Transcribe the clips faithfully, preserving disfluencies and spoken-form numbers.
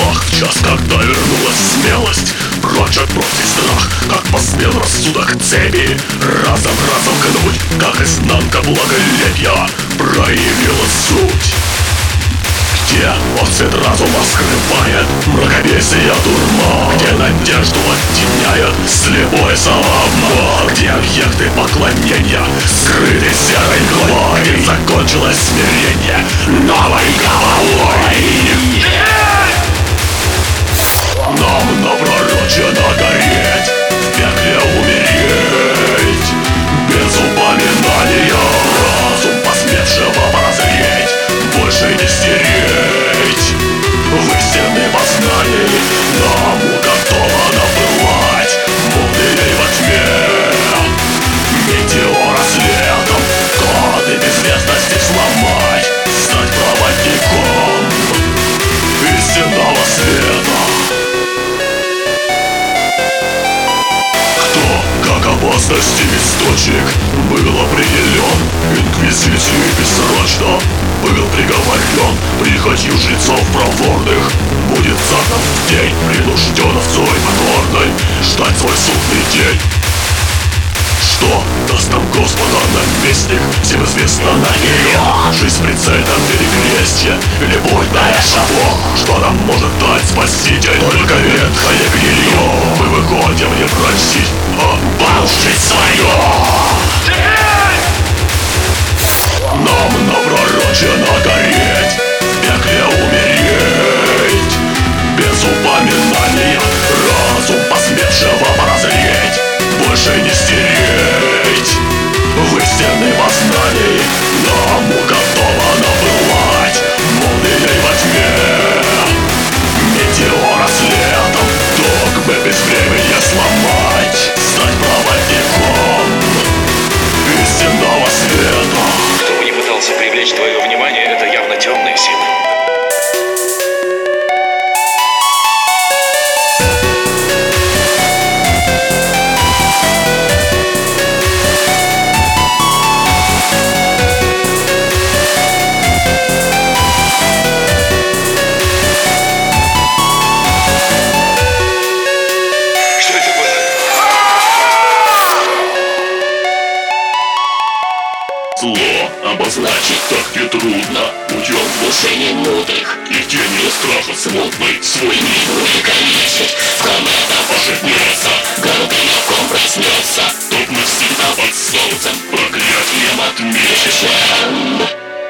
страх. В час, когда вернулась смелость, прочь отбросить страх. Как посмел рассудок цепи разом-разом гнуть, как изнанка благолепья проявила суть. Где отцвет разума скрывает мракобесие дурма, где надежду оттеняет слепой самообман, где объекты поклонения скрыты серой мглой, где закончилось смирение новой головой. Нам напророчено гореть, в пекле умереть, без упоминания разум посмевшего прозреть, больше не стереть. В истинной познании нам уготовано пылать молнией во тьме, метеора следом годы безвестности сломать, стать проводником истинного света. Как опасности источник был определен, инквизицией бессрочно был приговорен, прихотью жрецов проворных будет загнан в день, принужден овцой покорной ждать свой судный день. Что даст нам Господа наместник, всем известно на нее. Жизнь в прицельном перекрестье или путь на эшафот. Что нам может дать Спаситель? Только ветхое гнилье. Мы выходим не просить, а получить свое. Нам напророчено гореть, в пекле умереть, без упоминания разум посмевшего прозреть, больше не стереть. В истинной познании нам уготовано пылать молнией во тьме, метеора следом догмы безвременья сломать, стать проводником истинного света. Кто бы ни пытался привлечь твое внимание, это явно темные силы. Зло обозначить так нетрудно путем внушений мудрых и тенью страха смутной свой мир увековечить. В ком это поживется, голубей в ком проснется, тот навсегда под солнцем проклятием отмечен.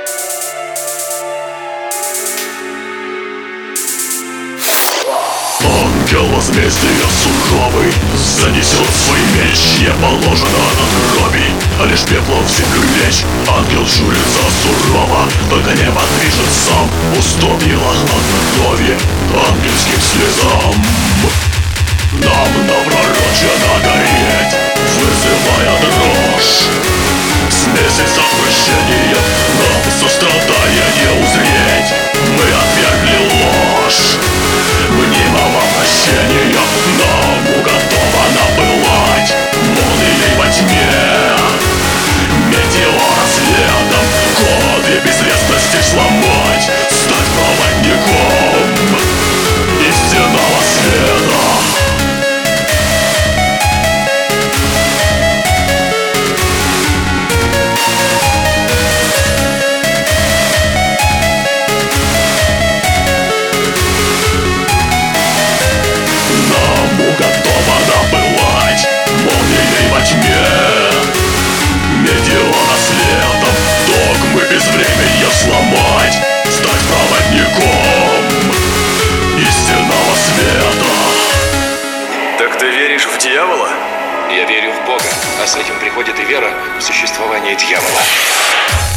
Ангел возмездия суровый занесет свой меч, не положено надгробий, а лишь пеплом всех лечь. Ангел журится сурово, только небо движет сам, уступила хладнокровие ангельским слезам. Нам напророчено гореть, вызывая дрожь, смеси запрещения нам сострадания не узреть. Мы отвергли ложь мнимого прощения, нам уготовано пылать молнией во тьме, метеора следом годы безвестности сломать, стать проводником истинного света. Метеора следом догмы безвременья сломать, стать проводником истинного света. Так ты веришь в дьявола? Я верю в Бога, а с этим приходит и вера в существование дьявола.